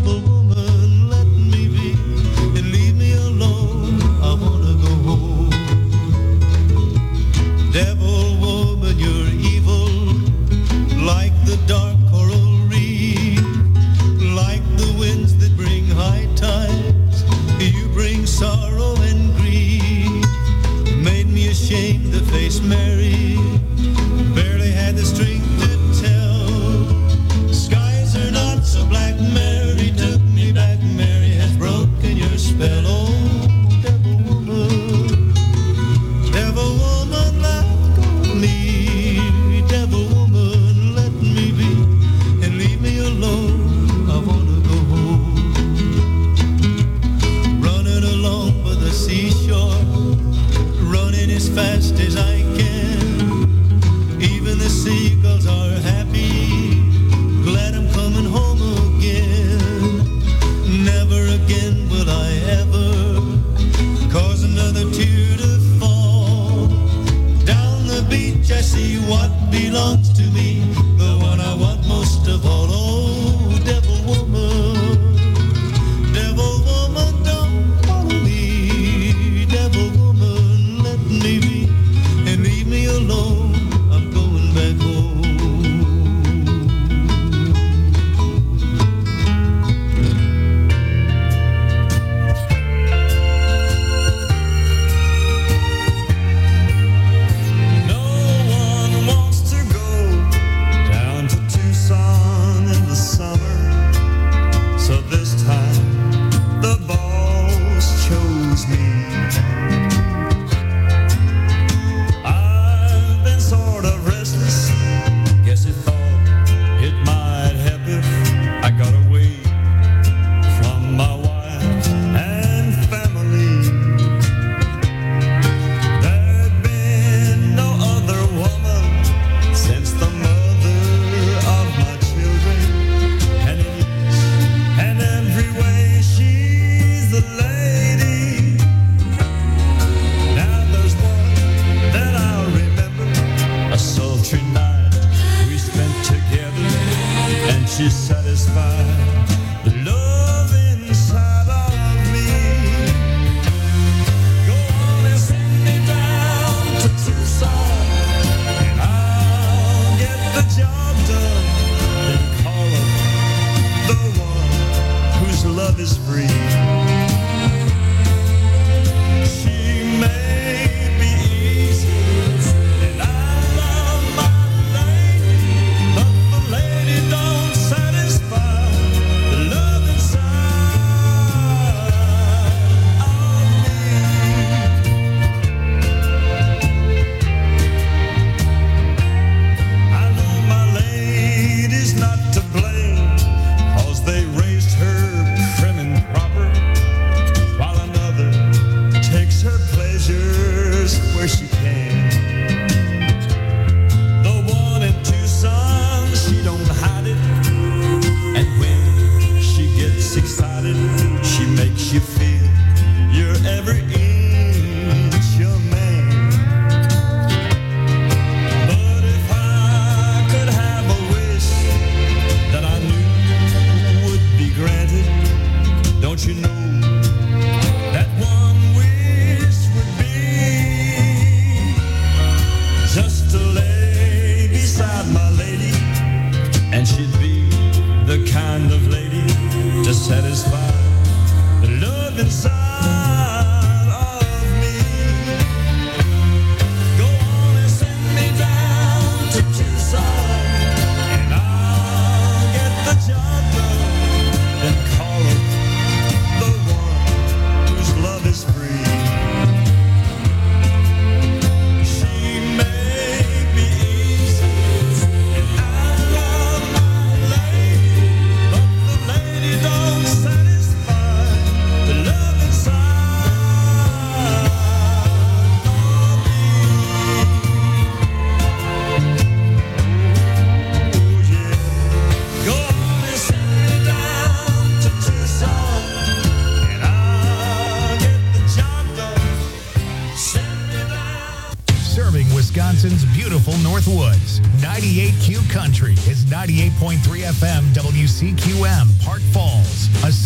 Wisconsin's beautiful Northwoods. 98Q Country is 98.3 FM WCQM, Park Falls, a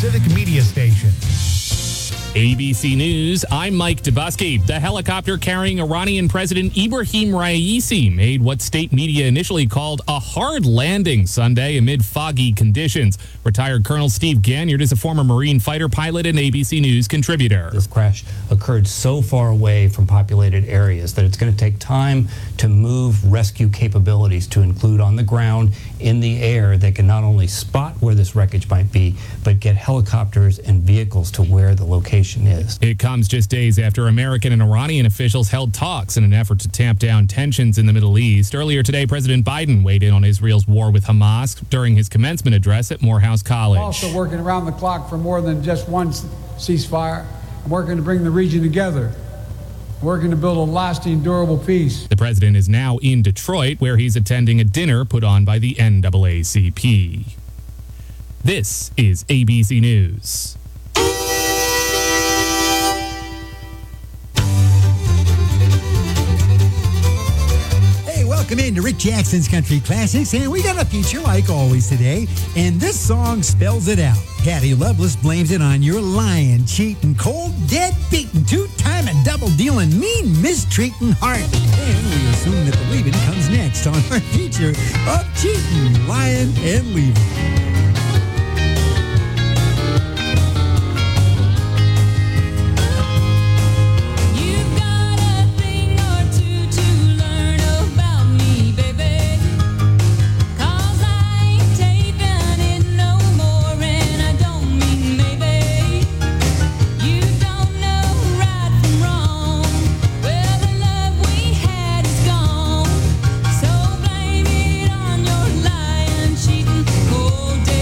civic media station. ABC News, I'm Mike Dubusky. The helicopter carrying Iranian President Ibrahim Raisi made what state media initially called a hard landing Sunday amid foggy conditions. Retired Colonel Steve Ganyard is a former Marine fighter pilot and ABC News contributor. This crash occurred so far away from populated areas that it's going to take time to move rescue capabilities to include on the ground, in the air, that can not only spot where this wreckage might be, but get helicopters and vehicles to where the location is. It comes just days after American and Iranian officials held talks in an effort to tamp down tensions in the Middle East. Earlier today, President Biden weighed in on Israel's war with Hamas during his commencement address at Morehouse College. Also working around the clock for more than just one ceasefire. I'm working to bring the region together. Working to build a lasting, durable peace. The president is now in Detroit, where he's attending a dinner put on by the NAACP. This is ABC News. Welcome into Rick Jackson's Country Classics, and we got a feature like always today, and this song spells it out. Patty Loveless blames it on your lying, cheating, cold, dead beating, two-timing, double-dealing, mean, mistreating heart. And we assume that the leaving comes next on our feature of cheating, lying, and leaving. Cheating, cold.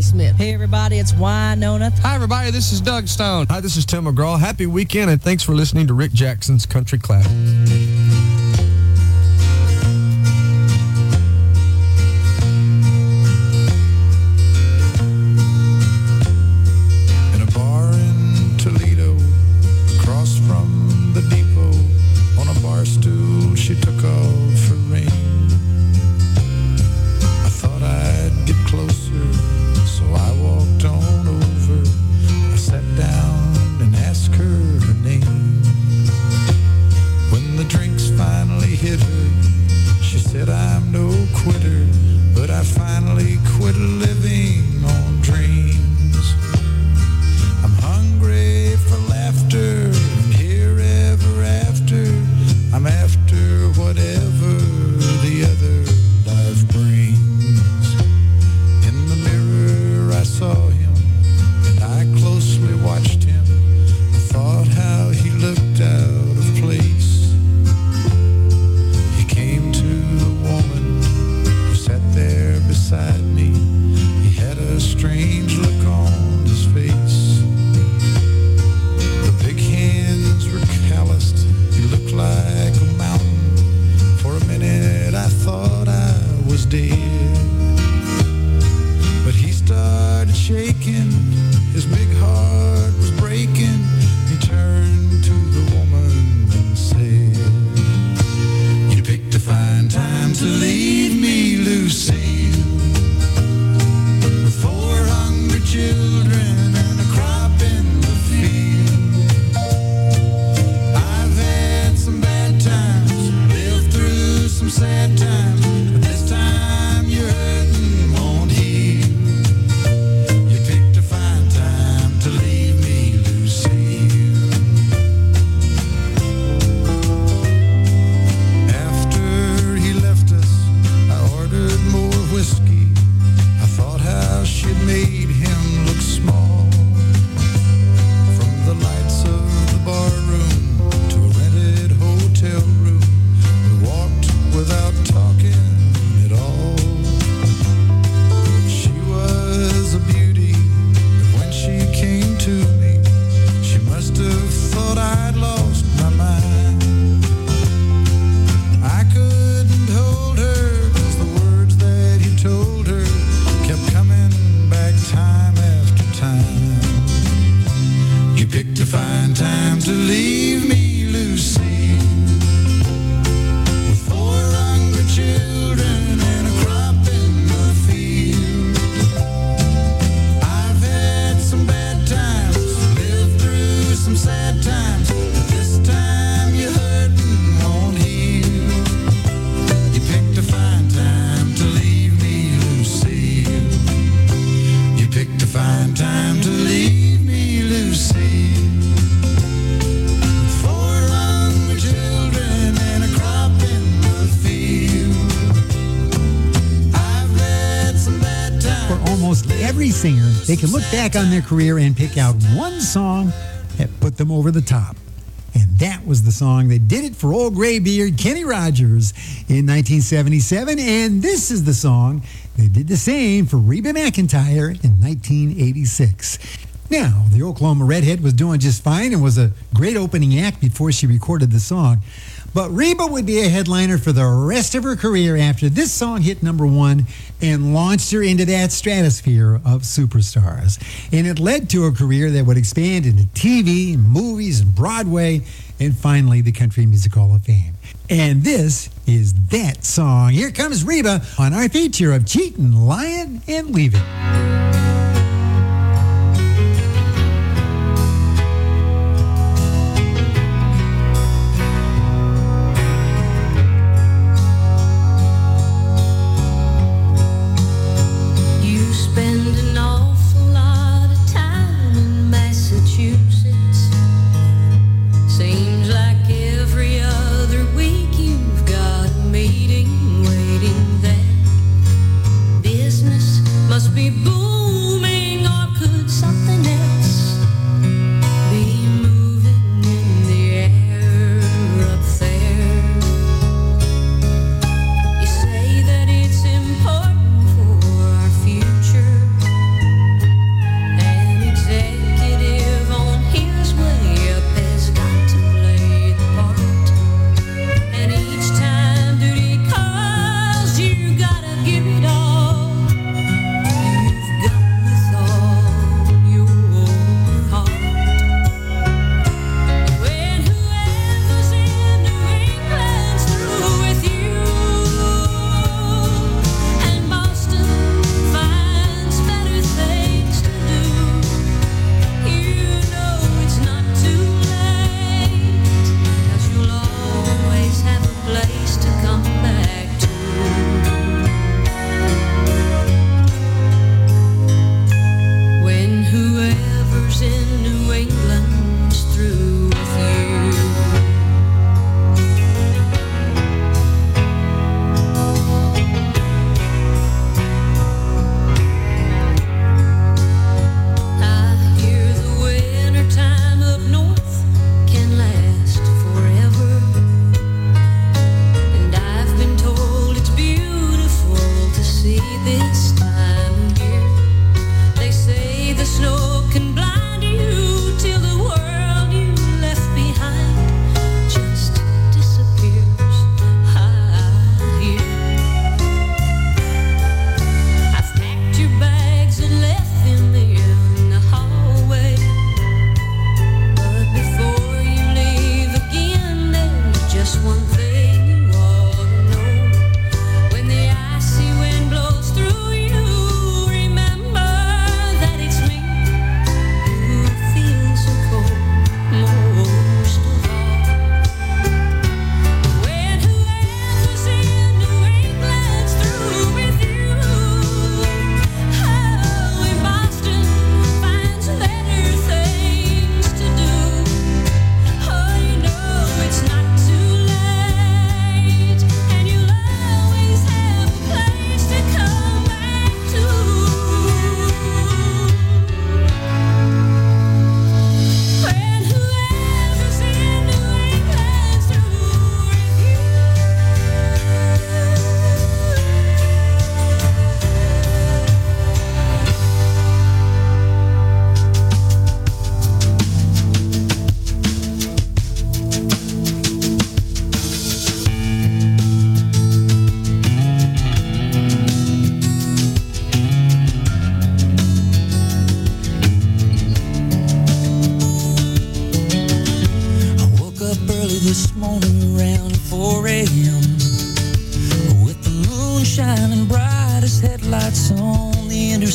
Smith. Hey, everybody, it's Winona. Hi, everybody, this is Doug Stone. Hi, this is Tim McGraw. Happy weekend, and thanks for listening to Rick Jackson's Country Classics. In a bar in Toledo, across from the depot, on a bar stool, she took off her ring. I thought I'd get closer, so I walked on over. I sat down and asked her name. When the drinks finally hit her, she said, I'm no quitter, but I finally quit living on dreams. I'm hungry for laughter, and here ever after, I'm after whatever the other life brings. In the mirror I saw him, and I closely watched him. I thought how he looked out of place. He came to the woman who sat there beside me. He had a strange look on his face. The big hands were calloused. He looked like a mountain. For a minute I thought I was dead. But he started shaking. His big heart was breaking. He turned to the woman and said, you picked a fine time to leave me, Lucille, with 4 hungry children and a crop in the field. I've had some bad times, lived through some sad times, but this time your hurting won't heal. You picked a fine time to leave me, Lucille. After he left us, I ordered more whiskey. I thought how she'd made him look small. From the lights of the bar room to a rented hotel room, we walked without talking at all. She was a beauty, but when she came to me, she must have thought I'd lost my mind. I couldn't hold her, 'cause the words that he told her kept coming back time after time. You picked a fine time to leave me, Lucy, with 4 hungry children and a crop in the field. I've had some bad times, lived through some sad times, but this time your hurting won't heal. You picked a fine time to leave me, Lucille. You picked a fine time to leave me, Lucille. 4 hungry children and a crop in the field. I've had some bad times. For almost every singer, they can look back on their career and pick out one song that put them over the top. And that was the song that did it for old graybeard Kenny Rogers in 1977. And this is the song that did the same for Reba McEntire in 1986. Now, the Oklahoma Redhead was doing just fine and was a great opening act before she recorded the song. But Reba would be a headliner for the rest of her career after this song hit #1 and launched her into that stratosphere of superstars. And it led to a career that would expand into TV, movies, and Broadway, and finally the Country Music Hall of Fame. And this is that song. Here comes Reba on our feature of Cheatin', Lyin', and Leavin'. Must be boom.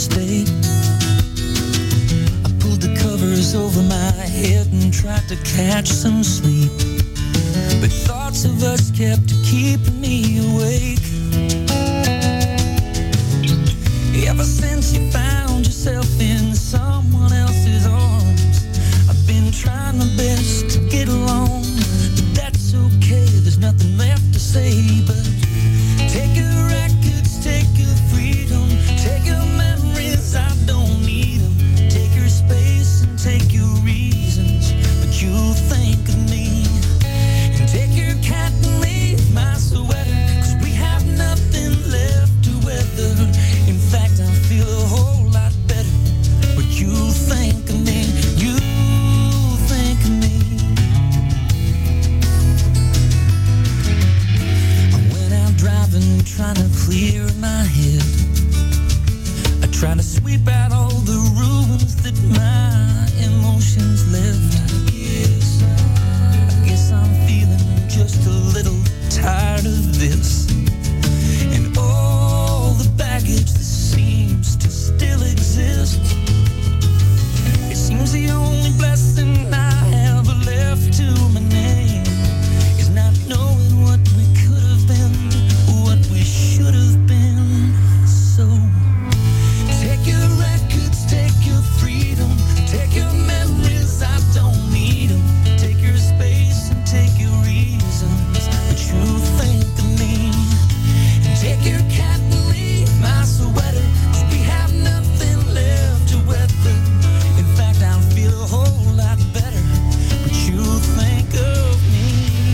interstate. I pulled the covers over my head and tried to catch some sleep, but thoughts of us kept keeping me awake. Ever since you found yourself in someone else's arms, I've been trying my best to get along, but that's okay, there's nothing left to say but take your records, take your freedom, take your memories, I don't need them, take your space and take your reasons, but you'll think of me, and take your cat and leave my sweater, 'cause we have nothing left to weather. In fact, I feel a whole lot better, but you'll think of me, you'll think of me. I went out driving, trying to clear my head. I try to sweep out all the ruins that my emotions left. I guess I'm feeling just a little tired of this, and all the baggage that seems to still exist. It seems the only blessing I have left to my name is not knowing what we could have been, what we should have been. So take your records, take your freedom, take your memories, I don't need them, take your space and take your reasons, but you think of me, and take your cat and leave my sweater, 'cause we have nothing left to weather. In fact, I feel a whole lot better, but you think of me.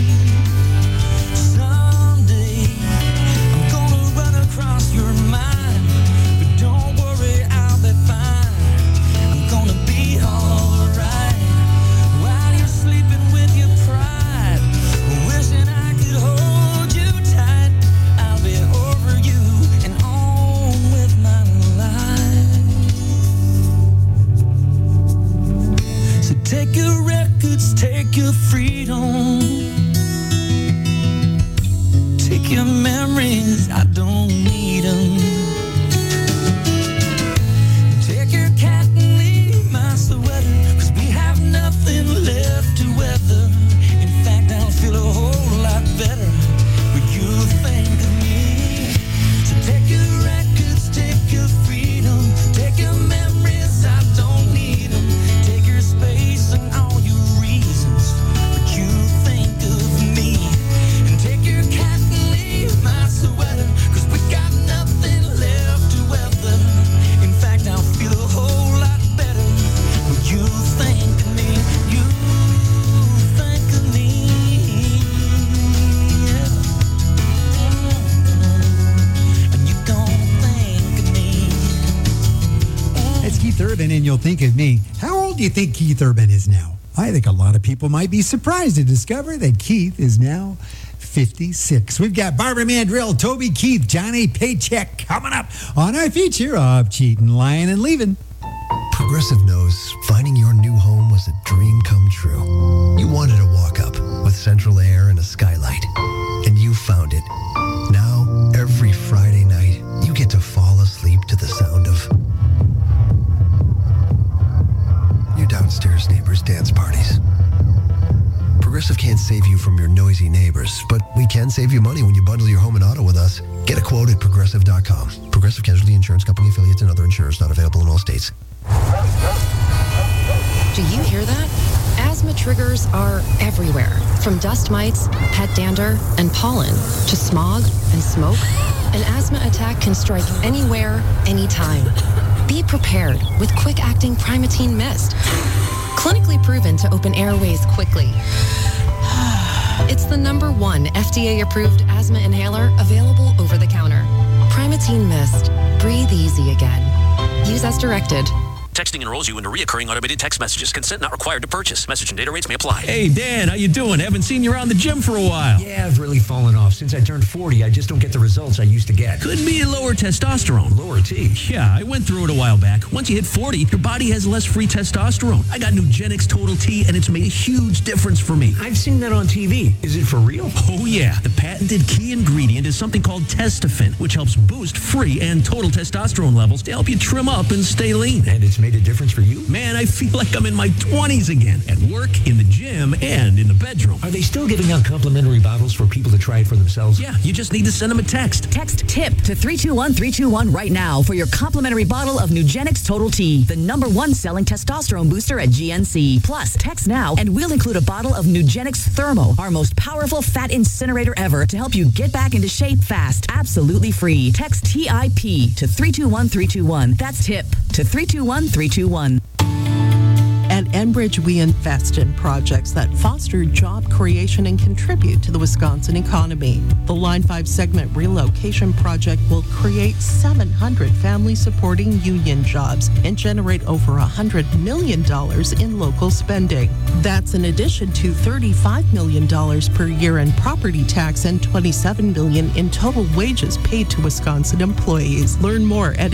Someday I'm gonna run across your mind, but don't worry, I'll be fine. I'm gonna be alright while you're sleeping with your pride, wishing I could hold you tight. I'll be over you and on with my life. So take your records, take your freedom, take your memories, I don't need them. Take your cat and leave my sweater, 'cause we have nothing left to weather. In fact, I'll feel a whole lot better, but you think of me. So take your records, take your freedom, take your memories, I don't need them, take your space and all your reasons, but you think of me, and take your cat and leave my sweater, 'cause we got nothing left to weather. In fact, I'll feel a whole lot better, but you think of me, you think of me, yeah. And you don't think of me. That's Keith Urban, and you'll think of me. How old do you think Keith Urban is now? I think a lot of people might be surprised to discover that Keith is now 56. We've got Barbara Mandrill, Toby Keith, Johnny Paycheck coming up on our feature of Cheatin', Lying, and Leaving. Progressive knows finding your new home was a dream come true. You wanted to walk up with central air and a skylight, and you found it. Now, every Friday night, you get to fall asleep to the sound of your downstairs neighbors' dance parties. Progressive can't save you from your noisy neighbors, but we can save you money when you bundle your home and auto with us. Get a quote at Progressive.com. Progressive Casualty Insurance Company, affiliates, and other insurers not available in all states. Do you hear that? Asthma triggers are everywhere, from dust mites, pet dander, and pollen, to smog and smoke. An asthma attack can strike anywhere, anytime. Be prepared with quick-acting Primatene Mist. Clinically proven to open airways quickly. It's the #1 FDA-approved asthma inhaler available over the counter. Primatene Mist. Breathe easy again. Use as directed. Texting enrolls you into recurring automated text messages. Consent not required to purchase. Message and data rates may apply. Hey, Dan, how you doing? Haven't seen you around the gym for a while. Yeah, I've really fallen off. Since I turned 40, I just don't get the results I used to get. Could be lower testosterone. Lower T. Yeah, I went through it a while back. Once you hit 40, your body has less free testosterone. I got Nugenix Total T, and it's made a huge difference for me. I've seen that on TV. Is it for real? Oh, yeah. The patented key ingredient is something called Testofen, which helps boost free and total testosterone levels to help you trim up and stay lean. And it's made a difference for you? Man, I feel like I'm in my 20s again. At work, in the gym, and in the bedroom. Are they still giving out complimentary bottles for people to try it for themselves? Yeah, you just need to send them a text. Text TIP to 321-321 right now for your complimentary bottle of Nugenix Total T, the #1 selling testosterone booster at GNC. Plus, text now and we'll include a bottle of Nugenix Thermo, our most powerful fat incinerator ever, to help you get back into shape fast. Absolutely free. Text TIP to 321-321. That's TIP to 321-321. At Enbridge, we invest in projects that foster job creation and contribute to the Wisconsin economy. The Line 5 segment relocation project will create 700 family-supporting union jobs and generate over $100 million in local spending. That's in addition to $35 million per year in property tax and $27 million in total wages paid to Wisconsin employees. Learn more at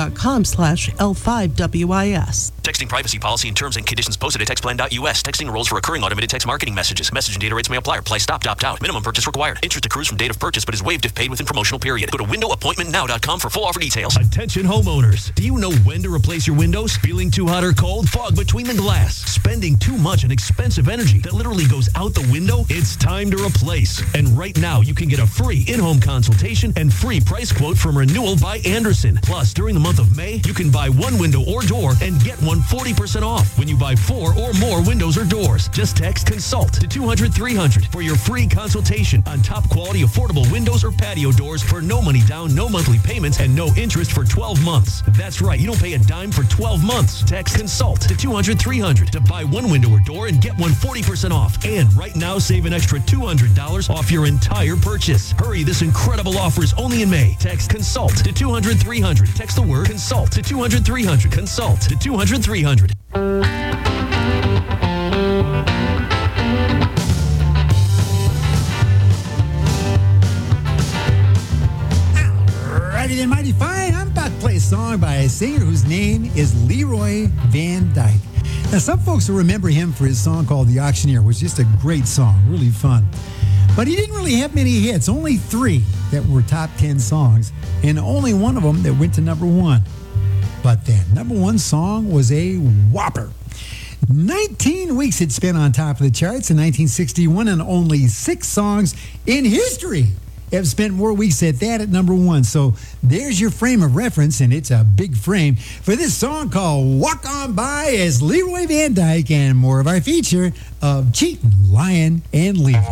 enbridge.com/L5WIS. Texting privacy policy and terms and conditions posted at textplan.us. Texting enrolls for recurring automated text marketing messages. Message and data rates may apply. Reply stop, opt out. Minimum purchase required. Interest accrues from date of purchase but is waived if paid within promotional period. Go to windowappointmentnow.com for full offer details. Attention homeowners. Do you know when to replace your windows? Feeling too hot or cold? Fog between the glass? Spending too much on expensive energy that literally goes out the window? It's time to replace. And right now you can get a free in-home consultation and free price quote from Renewal by Andersen. Plus, during the month of May, you can buy one window or door and get one 40% off when you buy 4 or more windows or doors. Just text CONSULT to 200-300 for your free consultation on top quality affordable windows or patio doors for no money down, no monthly payments, and no interest for 12 months. That's right, you don't pay a dime for 12 months. Text CONSULT to 200-300 to buy one window or door and get one 40% off. And right now, save an extra $200 off your entire purchase. Hurry, this incredible offer is only in May. Text CONSULT to 200-300. Text the word CONSULT to 200-300. CONSULT to 200-300. Alrighty then, mighty fine. I'm about to play a song by a singer whose name is Leroy Van Dyke. Now, some folks will remember him for his song called The Auctioneer, which is just a great song, really fun. But he didn't really have many hits, only 3 that were top 10 songs, and only one of them that went to #1. But that #1 song was a whopper. 19 weeks it spent on top of the charts in 1961, and only 6 songs in history have spent more weeks at that at #1. So there's your frame of reference, and it's a big frame for this song called Walk On By as Leroy Van Dyke and more of our feature of Cheating, Lying, and Leaving.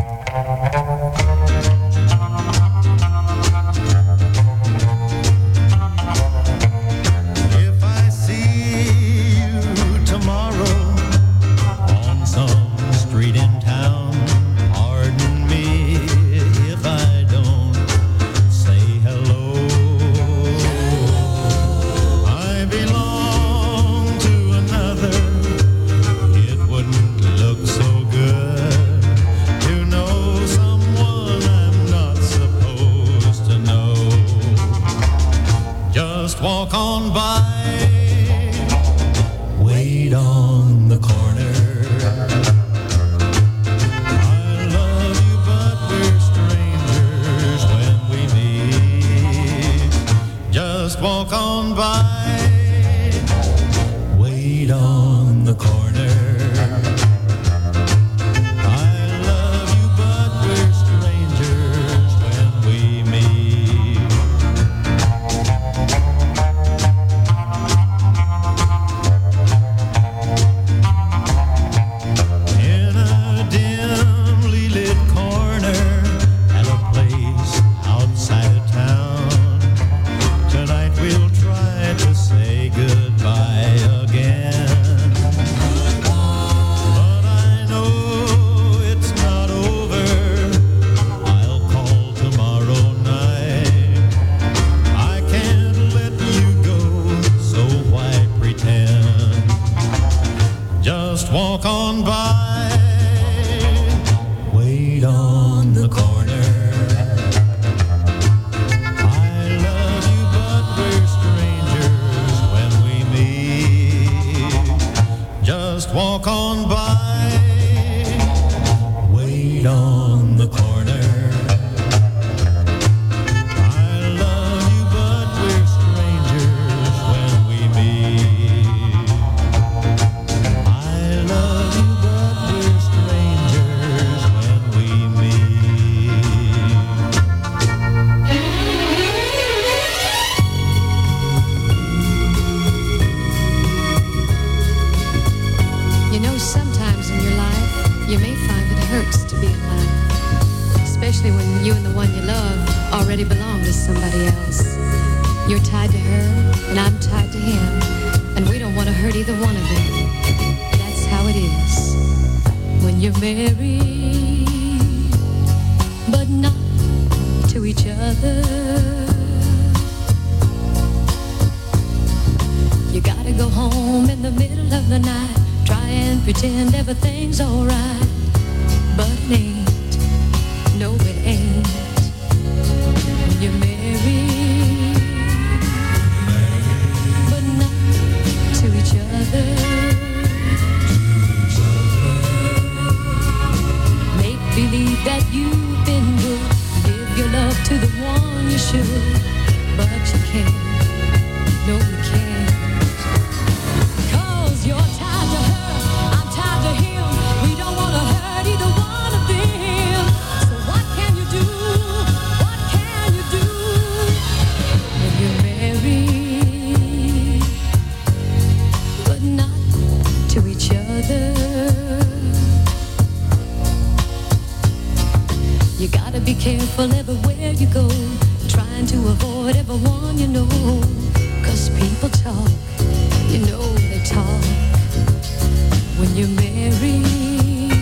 Walk on by, wait on the corner. I love you, but we're strangers when we meet. Just walk on by, wait on the corner. Try to especially when you and the one you love already belong to somebody else. You're tied to her, and I'm tied to him, and we don't want to hurt either one of them. That's how it is when you're married, but not to each other. You gotta go home in the middle of the night, try and pretend everything's alright, but it ain't, no it ain't. When you're married, but not to each other. Make believe that you've been good, give your love to the one you should, but you can't, no you can't. Cause you're tied to her, I'm tied to him, we don't want to hurt either one of them. So what can you do, what can you do when you're married, but not to each other? You gotta be careful everywhere you go, trying to avoid everyone you know. Cause people talk, you know they talk when you're married,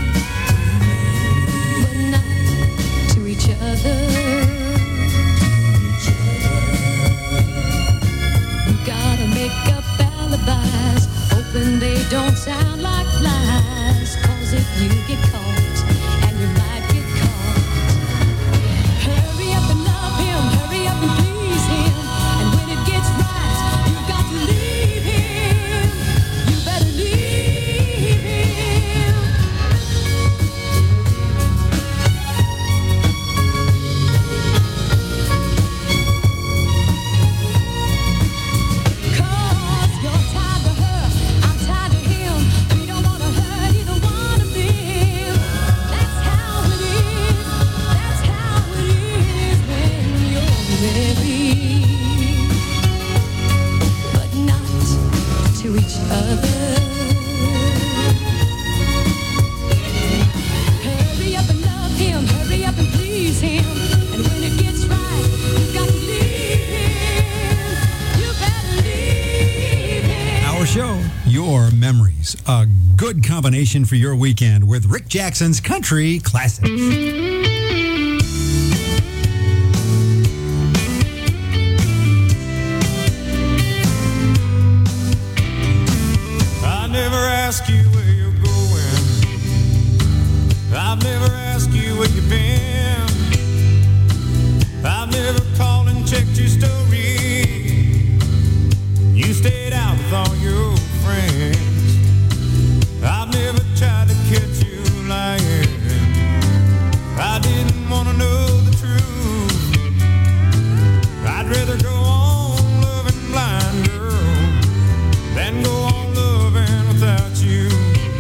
but not to each other. You gotta make up alibis, hoping they don't sound like lies. Cause if you get caught, and you might get caught, hurry up and love him, hurry up and please him, and when it gets right, you've got to leave him. You better leave him. Cause you're tied to her, I'm tied to him, we don't want to hurt either one of them. That's how it is, that's how it is when you're married, but not to each other. Hurry up and love him, hurry up and please him, and when it gets right, you've got to leave him. You better leave him. Our show, Your Memories. A good combination for your weekend with Rick Jackson's Country Classics. I never ask you where you're going. I've never asked you where you've been. I've never called and checked your story. You stayed out with all your friends. I've never tried to catch you lying. I didn't want to know the truth. I'd rather go on loving blind, girl, than go on loving without you.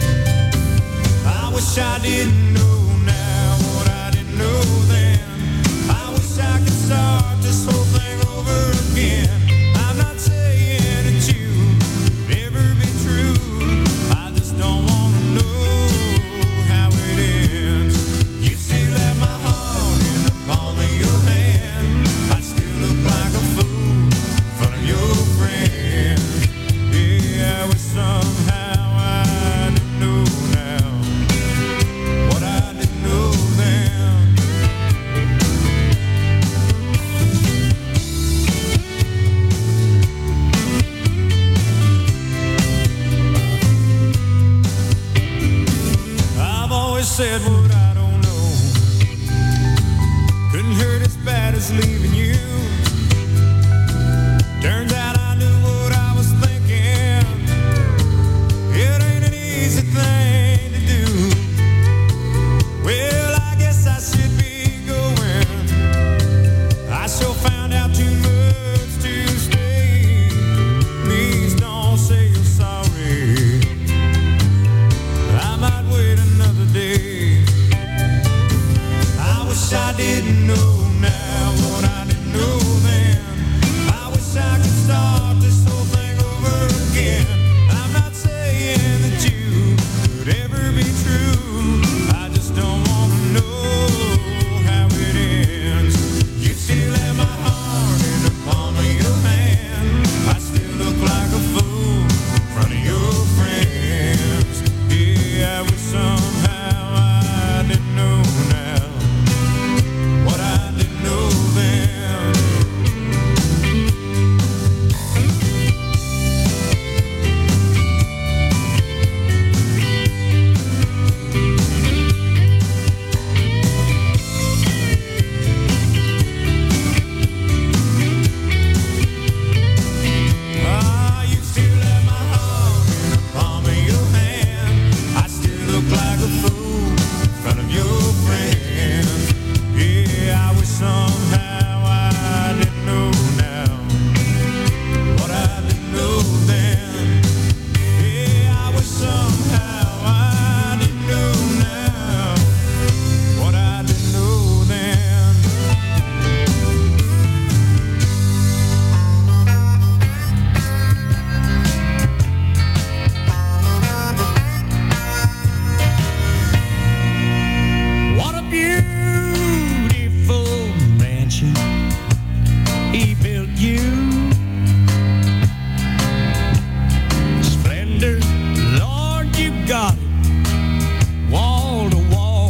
I wish I didn't know now what I didn't know then. I wish I could start this whole thing over again. I'm not saying that you would ever be true. I just don't want to know how it ends. You still have my heart in the palm of your hand. I still look like a fool in front of your friends. Yeah, I wish somehow I didn't know now what I didn't know then. I've always said what I don't know. Couldn't hurt as bad as leaving you. Turns out I knew what I was thinking. It ain't an easy thing to do. Well, I guess I should be going. I sure found out too much to stay. Please don't say you're sorry. I might wait another day. I wish I didn't know now what I didn't know then. I wish I could start this whole thing over again. I'm not saying that you could ever be true. I just don't want to know somehow I didn't know now what I didn't know then. Yeah, I wish somehow I didn't know now what I didn't know then. What a beautiful mansion he built you. Splendor, Lord, you got it, wall to wall.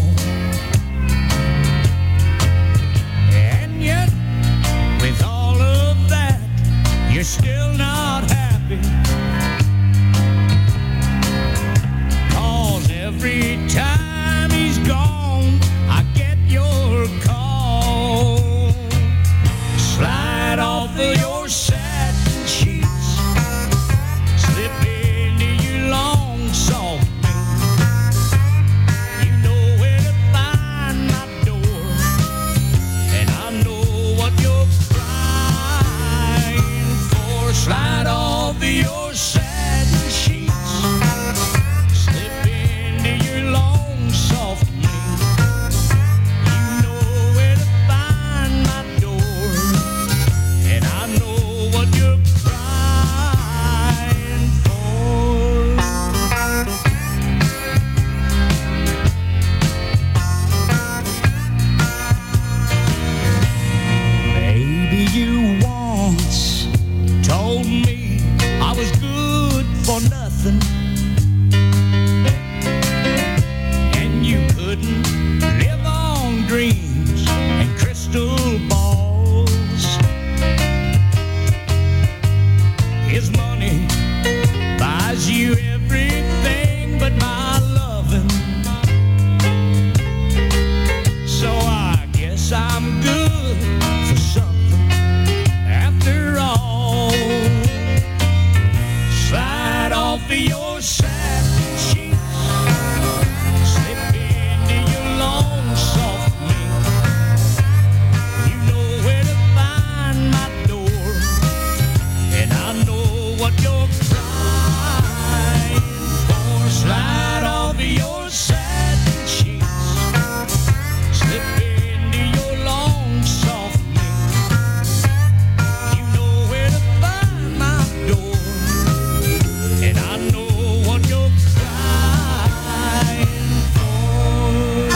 And yet, with all of that, you're still not happy. 'Cause every time he's gone, I get your call. Slide off of your satin sheets, slip into your long soft bed. You know where to find my door, and I know what you're crying for. Slide off of your satin sheets, slip into your long soft bed. You know where to find my door, and I know what you're crying for. Maybe you once told me I was good for nothing, and you couldn't live on dreams and crystal balls. His money buys you everything but my loving. So I guess I'm good for something after all. Slide off of your satin sheets, slip into your long soft mink. You know where to find my door, and I know what you're crying for. Slide off of your satin sheets, slip into your long soft mink. You know where to find my door, and I know what you're crying for.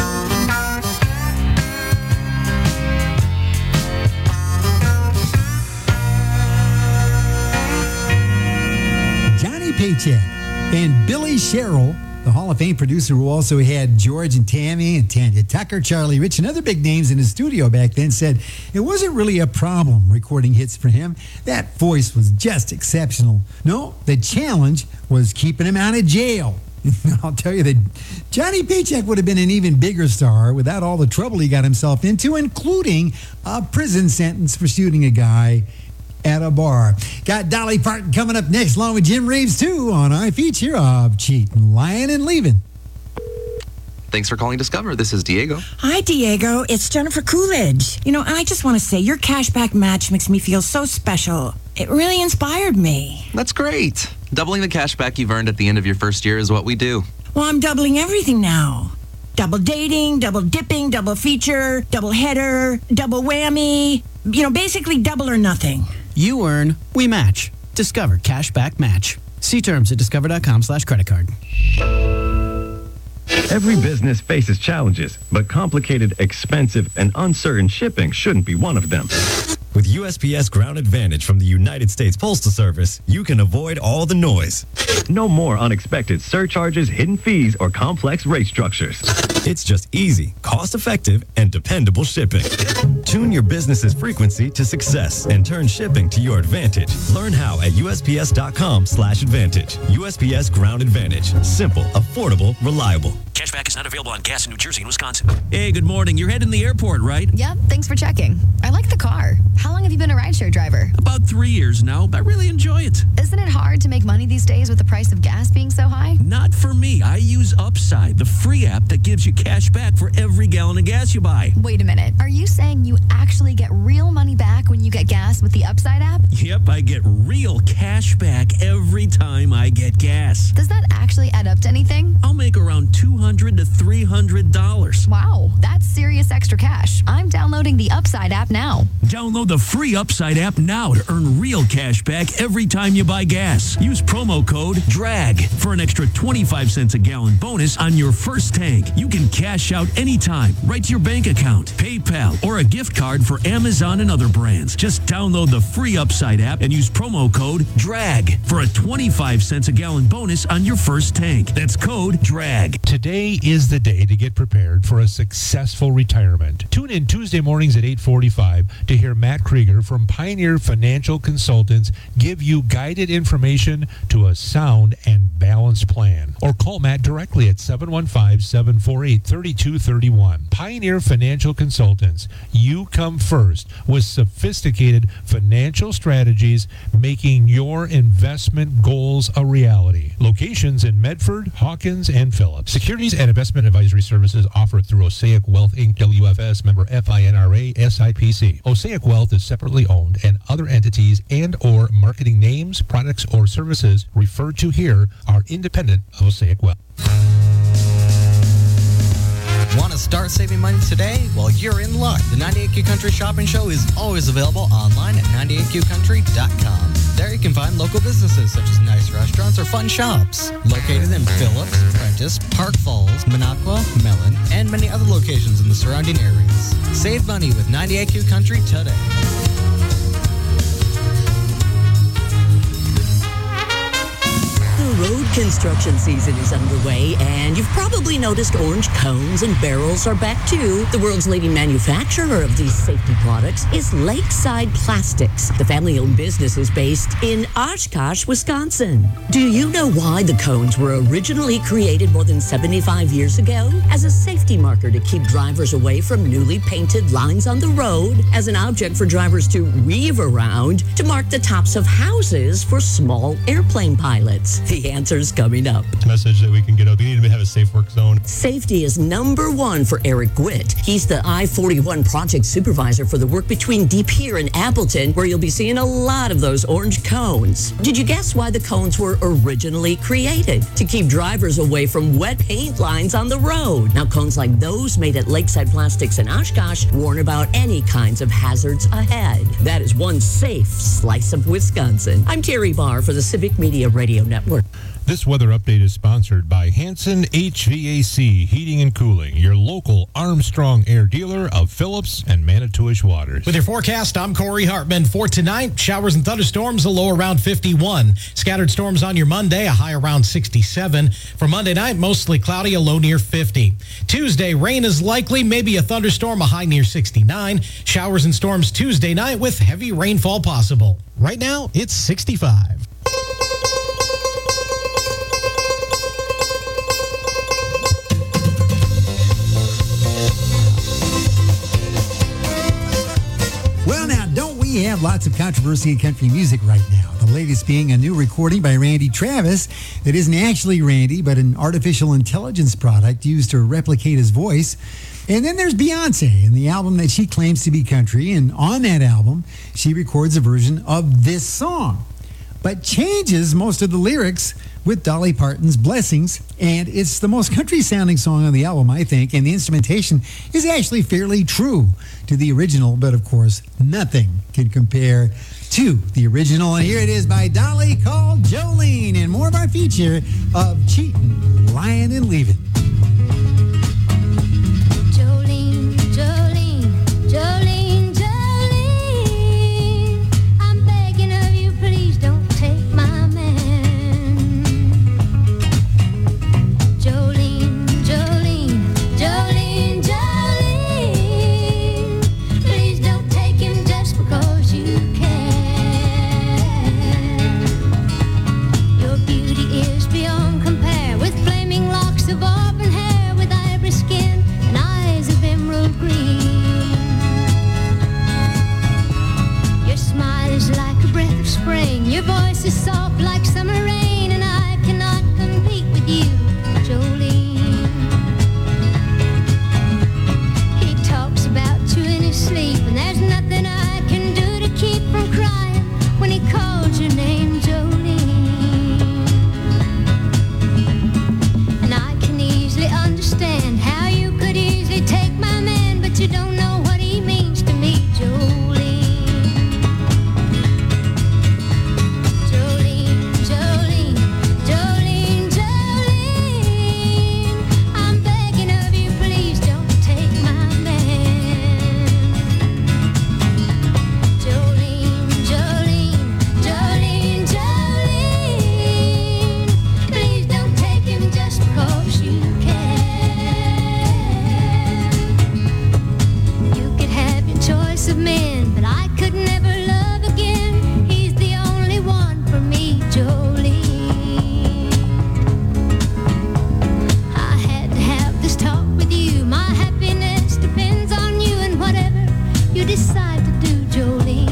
Johnny Paycheck and Billy Sherrill, the Hall of Fame producer who also had George and Tammy and Tanya Tucker, Charlie Rich, and other big names in his studio back then, said it wasn't really a problem recording hits for him. That voice was just exceptional. No, the challenge was keeping him out of jail. I'll tell you that Johnny Paycheck would have been an even bigger star without all the trouble he got himself into, including a prison sentence for shooting a guy at a bar. Got Dolly Parton coming up next, along with Jim Reeves, too, on our feature of Cheating, Lying, and Leaving. Thanks for calling Discover. This is Diego. Hi, Diego. It's Jennifer Coolidge. You know, I just want to say your cashback match makes me feel so special. It really inspired me. That's great. Doubling the cashback you've earned at the end of your first year is what we do. Well, I'm doubling everything now. Double dating, double dipping, double feature, double header, double whammy. You know, basically double or nothing. You earn, we match. Discover Cashback Match. See terms at discover.com/creditcard. Every business faces challenges, but complicated, expensive, and uncertain shipping shouldn't be one of them. With USPS Ground Advantage from the United States Postal Service, you can avoid all the noise. No more unexpected surcharges, hidden fees, or complex rate structures. It's just easy, cost-effective, and dependable shipping. Tune your business's frequency to success and turn shipping to your advantage. Learn how at USPS.com/advantage. USPS Ground Advantage. Simple, affordable, reliable. Cashback is not available on gas in New Jersey and Wisconsin. Hey, good morning. You're heading to the airport, right? Yep, thanks for checking. I like the car. How long have you been a rideshare driver? About 3 years now, but I really enjoy it. Isn't it hard to make money these days with the price of gas being so high? Not for me. I use Upside, the free app that gives you cash back for every gallon of gas you buy. Wait a minute. Are you saying you actually get real money back when you get gas with the Upside app? Yep, I get real cash back every time I get gas. Does that actually add up to anything? I'll make around $200 to $300. Wow, that's serious extra cash. I'm downloading the Upside app now. Download the free Upside app now to earn real cash back every time you buy gas. Use promo code DRAG for an extra 25 cents a gallon bonus on your first tank. You can cash out anytime, right to your bank account, PayPal, or a gift card for Amazon and other brands. Just download the free Upside app and use promo code DRAG for a 25 cents a gallon bonus on your first tank. That's code DRAG. Today is the day to get prepared for a successful retirement. Tune in Tuesday mornings at 8:45 to hear Matt Krieger from Pioneer Financial Consultants give you guided information to a sound and balanced plan. Or call Matt directly at 715-748-3231. Pioneer Financial Consultants. You come first with sophisticated financial strategies, making your investment goals a reality. Locations in Medford, Hawkins, and Phillips. Securities and investment advisory services offered through Osaic Wealth Inc. WFS member FINRA SIPC. Osaic Wealth is separately owned, and other entities and or marketing names, products, or services referred to here are independent of Osaic Wealth. Want to start saving money today? Well, you're in luck. The 98Q Country Shopping Show is always available online at 98QCountry.com. There you can find local businesses such as nice restaurants or fun shops. Located in Phillips, Prentice, Park Falls, Minocqua, Mellon, and many other locations in the surrounding areas. Save money with 98Q Country today. The road construction season is underway, and you've probably noticed orange cones and barrels are back too. The world's leading manufacturer of these safety products is Lakeside Plastics. The family-owned business is based in Oshkosh, Wisconsin. Do you know why the cones were originally created more than 75 years ago? As a safety marker to keep drivers away from newly painted lines on the road, as an object for drivers to weave around, to mark the tops of houses for small airplane pilots. The answer's coming up. Message that we can get out. We need to have a safe work zone. Safety is number one for Eric Gwitt. He's the I-41 project supervisor for the work between De Pere and Appleton, where you'll be seeing a lot of those orange cones. Did you guess why the cones were originally created? To keep drivers away from wet paint lines on the road. Now, cones like those made at Lakeside Plastics in Oshkosh warn about any kinds of hazards ahead. That is one safe slice of Wisconsin. I'm Terry Barr for the Civic Media Radio Network. This weather update is sponsored by Hanson HVAC Heating and Cooling, your local Armstrong Air dealer of Phillips and Manitowish Waters. With your forecast, I'm Corey Hartman. For tonight, showers and thunderstorms, a low around 51. Scattered storms on your Monday, a high around 67. For Monday night, mostly cloudy, a low near 50. Tuesday, rain is likely, maybe a thunderstorm, a high near 69. Showers and storms Tuesday night with heavy rainfall possible. Right now, it's 65. Well, now, don't we have lots of controversy in country music right now? The latest being a new recording by Randy Travis that isn't actually Randy, but an artificial intelligence product used to replicate his voice. And then there's Beyonce and the album that she claims to be country. And on that album, she records a version of this song, but changes most of the lyrics with Dolly Parton's Blessings. And it's the most country-sounding song on the album, I think. And the instrumentation is actually fairly true to the original. But, of course, nothing can compare to the original. And here it is by Dolly, called Jolene. And more of our feature of Cheatin', Lying, and Leaving. Jolene, Jolene, Jolene, Jolene, I'm begging of you, please don't take my man. Jolene, Jolene, Jolene, Jolene, please don't take him just because you can. Your beauty is beyond compare, with flaming locks of auburn hair, with ivory skin and eyes of emerald green. Your smile is like a breath of spring, your voice is soft like summer rain, and I cannot compete with you, Jolene. He talks about you in his sleep, and of men, but I could never love again. He's the only one for me, Jolene. I had to have this talk with you. My happiness depends on you and whatever you decide to do, Jolene.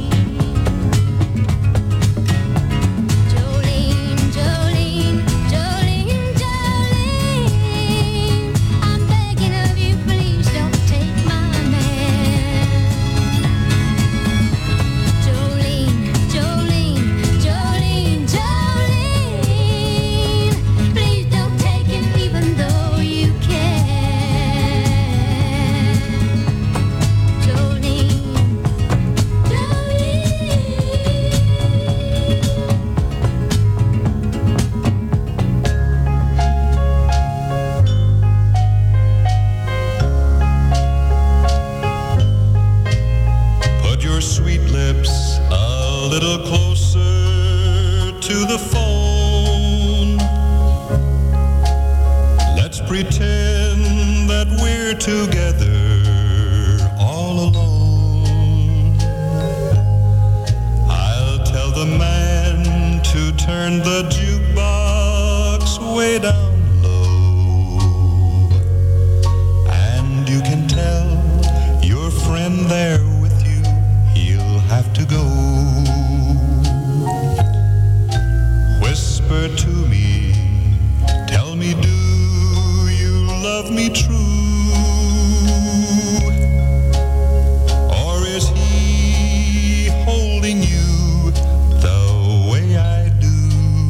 Pretend that we're together all alone. I'll tell the man to turn the jukebox way down low. And you can tell your friend there with you, he'll have to go. Whisper to me, tell me, do love me true, or is he holding you the way I do?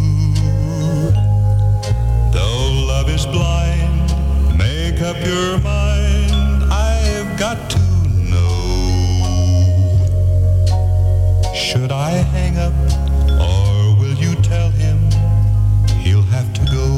Though love is blind, make up your mind, I've got to know. Should I hang up, or will you tell him he'll have to go?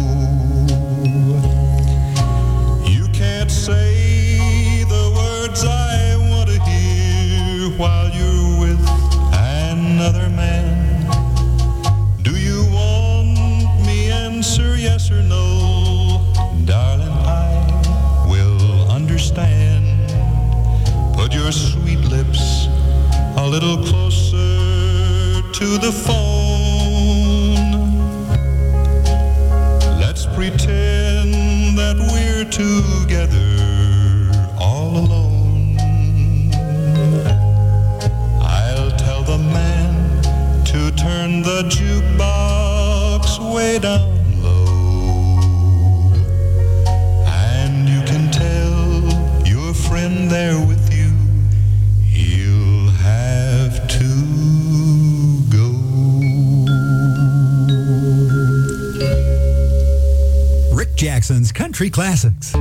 Say the words I want to hear while you're with another man. Do you want me? Answer yes or no. Darling, I will understand. Put your sweet lips a little closer to the phone. Let's pretend that we're together all alone. I'll tell the man to turn the jukebox way down low. And you can tell your friend there with you, he'll have to go. Rick Jackson's Country Classics.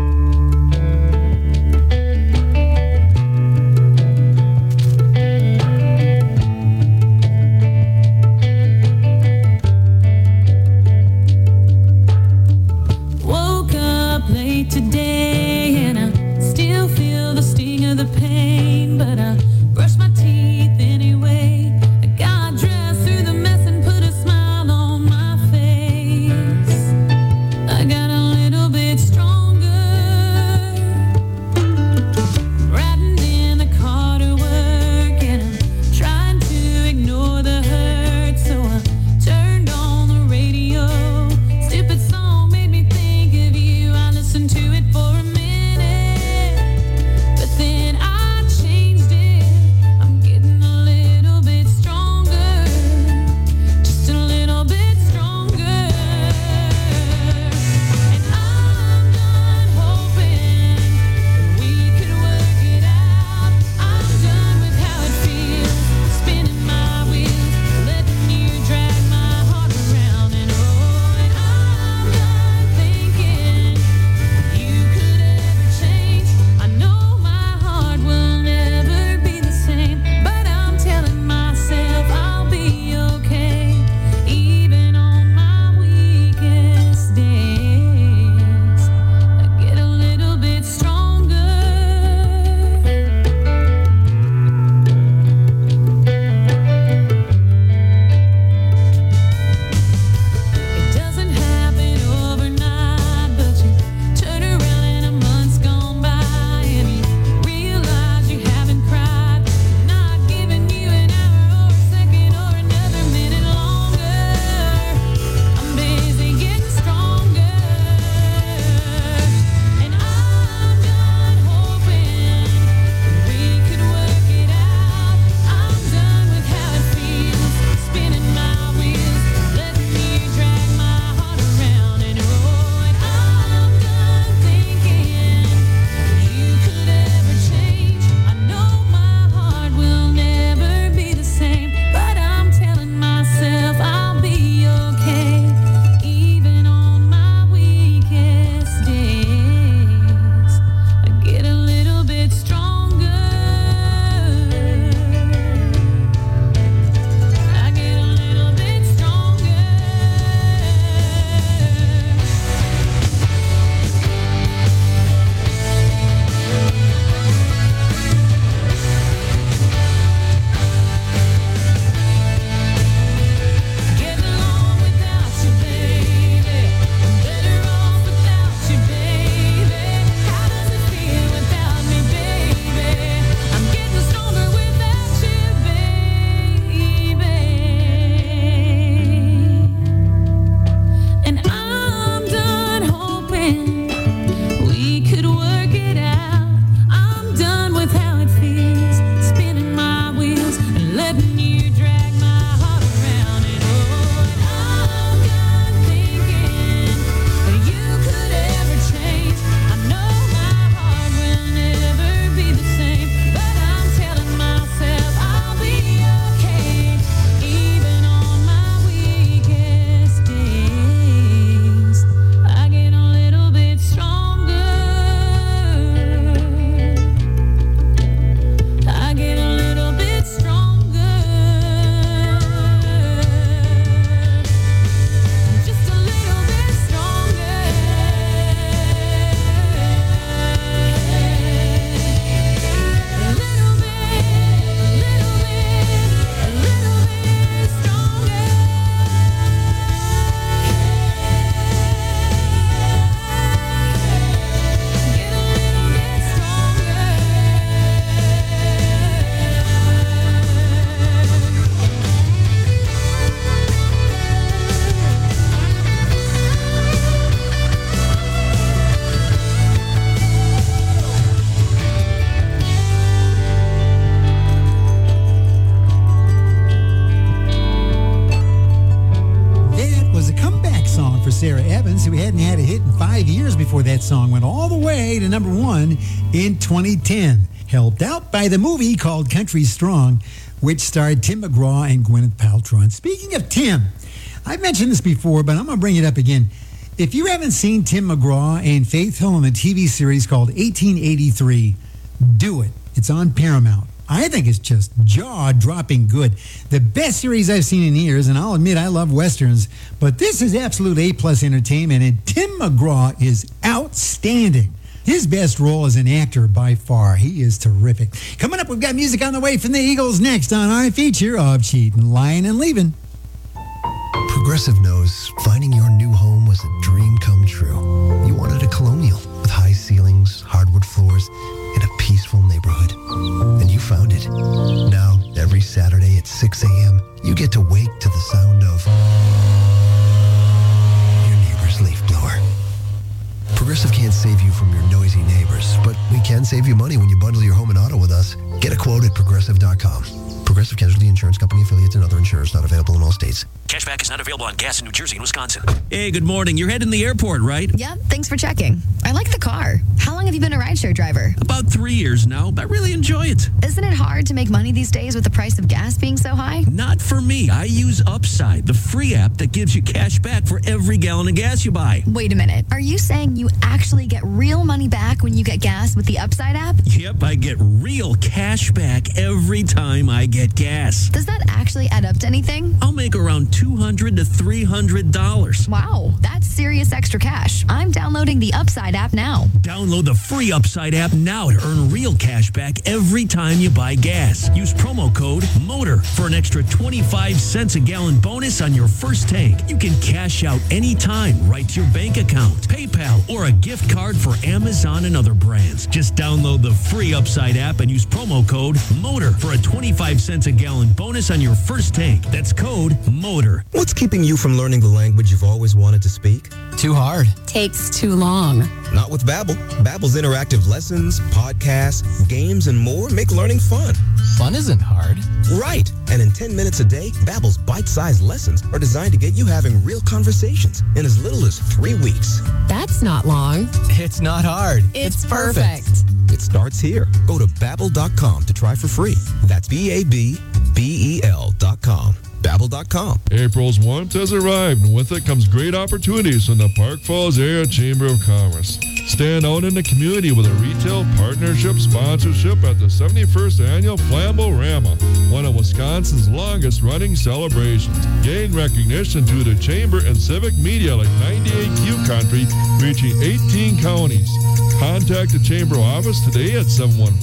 Today, and I still feel the sting of the pain, but I brush my teeth anyway. I got dressed through the mess and put a smile on my face. I got a little bit stronger before that song went all the way to number 1 in 2010. Helped out by the movie called Country Strong, which starred Tim McGraw and Gwyneth Paltrow. And speaking of Tim, I've mentioned this before, but I'm going to bring it up again. If you haven't seen Tim McGraw and Faith Hill in a TV series called 1883, do it. It's on Paramount. I think it's just jaw-dropping good. The best series I've seen in years, and I'll admit I love Westerns, but this is absolute A-plus entertainment, and Tim McGraw is outstanding. His best role as an actor by far. He is terrific. Coming up, we've got music on the way from the Eagles next on our feature of Cheatin', Lying, and Leaving. Progressive knows finding your new home was a dream come true. You wanted a colonial with high ceilings, hardwood floors, and a peaceful neighborhood. And you found it. Now, every Saturday at 6 a.m., you get to wake to the sound of your neighbor's leaf blower. Progressive can't save you from your noisy neighbors, but we can save you money when you bundle your home and auto with us. Get a quote at Progressive.com. Progressive Casualty Insurance Company, affiliates, and other insurers not available in all states. Cashback is not available on gas in New Jersey and Wisconsin. Hey, good morning. You're heading to the airport, right? Yep, thanks for checking. I like the car. How long have you been a rideshare driver? About 3 years now. I really enjoy it. Isn't it hard to make money these days with the price of gas being so high? Not for me. I use Upside, the free app that gives you cash back for every gallon of gas you buy. Wait a minute. Are you saying you actually get real money back when you get gas with the Upside app? Yep, I get real cash back every time I get gas. Does that actually add up to anything? I'll make around $200 to $300. Wow, that's serious extra cash. I'm downloading the Upside app now. Download the free Upside app now to earn real cash back every time you buy gas. Use promo code MOTOR for an extra 25 cents a gallon bonus on your first tank. You can cash out anytime right to your bank account, PayPal, or a gift card for Amazon and other brands. Just download the free Upside app and use promo code MOTOR for a 25 cents a gallon bonus on your first tank. That's code MOTOR. What's keeping you from learning the language you've always wanted to speak? Too hard. Takes too long. Not with Babbel. Babbel's interactive lessons, podcasts, games, and more make learning fun. Fun isn't hard. Right. And in 10 minutes a day, Babbel's bite-sized lessons are designed to get you having real conversations in as little as 3 weeks. That's not long. It's not hard. It's perfect. It starts here. Go to Babbel.com to try for free. That's BABBEL.com. Babbel.com. April's warmth has arrived, and with it comes great opportunities from the Park Falls Area Chamber of Commerce. Stand out in the community with a retail partnership sponsorship at the 71st Annual Flambo-Rama, one of Wisconsin's longest-running celebrations. Gain recognition to the Chamber and civic media like 98Q Country, reaching 18 counties. Contact the Chamber office today at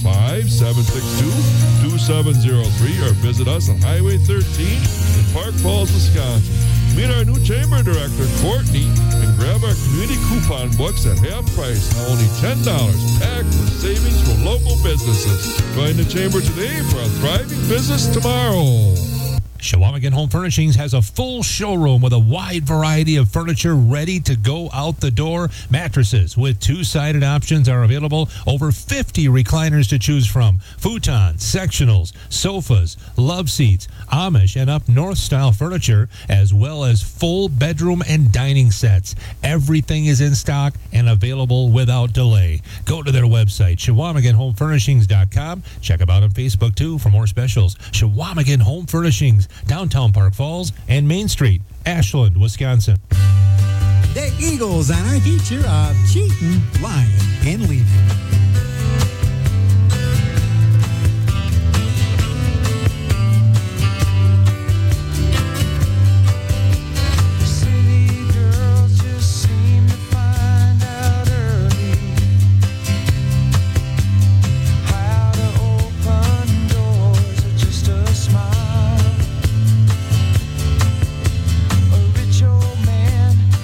715-762-2703 or visit us on Highway 13 in Park Falls, Wisconsin. Meet our new Chamber Director, Courtney, and grab our community coupon books at half price, now only $10, packed with savings for local businesses. Join the Chamber today for a thriving business tomorrow. Chequamegon Home Furnishings has a full showroom with a wide variety of furniture ready to go out the door. Mattresses with two-sided options are available. Over 50 recliners to choose from. Futons, sectionals, sofas, love seats, Amish and up north style furniture, as well as full bedroom and dining sets. Everything is in stock and available without delay. Go to their website, ChequamegonHomeFurnishings.com. Check them out on Facebook too for more specials. Chequamegon Home Furnishings, downtown Park Falls and Main Street, Ashland, Wisconsin. The Eagles on our feature of Cheatin', Lying, and Leaving.